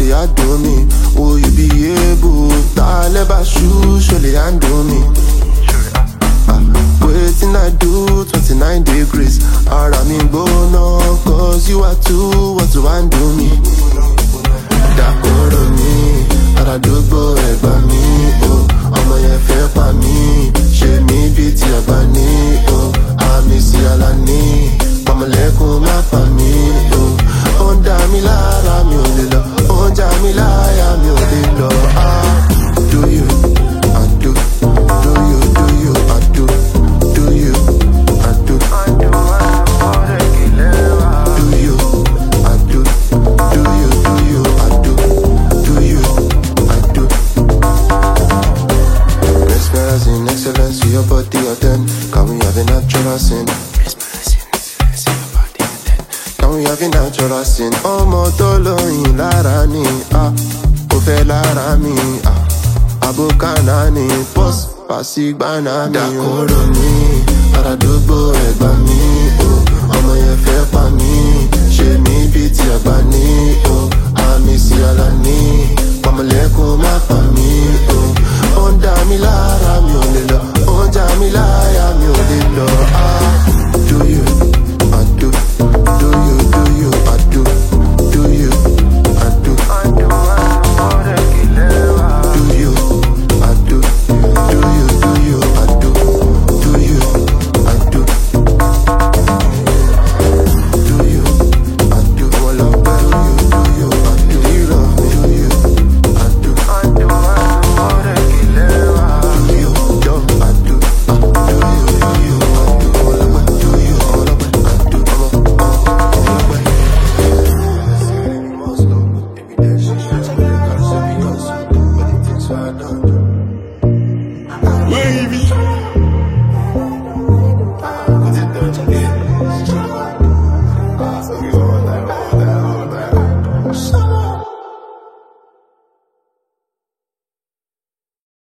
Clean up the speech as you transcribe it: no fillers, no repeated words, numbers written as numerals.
they handle me. Will you be able to never shoot, surely handle me? Waiting I do 29 degrees. Ara mi gbóná, cause you are too what to handle me. Dàkóró mi, àràdúgbò ẹ̀gbá mi, oh. Ọmọ yẹn fẹ́ pa mí, ṣe mí bí ti àgbà ní, oh. Àmì sí Àlàní, pàmòlẹ́kùn má pa mí, oh. Ó ń dá mi lára mi ò lè lọ, ó ń já mi láyà mi ò lè lọ. Do you, I do, do you, I do, do you, I do. Do you, I do, do you, I do, do you, I do. Mesmerizing excellence to your body or then can we have a natural sin? Can we have a natural sin? Ọmọ tó lóyìn lára ni, ó fẹ́ lára mi, àbúkánà ni, pọ́s pàṣígbánà mi. Dàkóró mi, àràdúgbò ẹ̀gbá mi.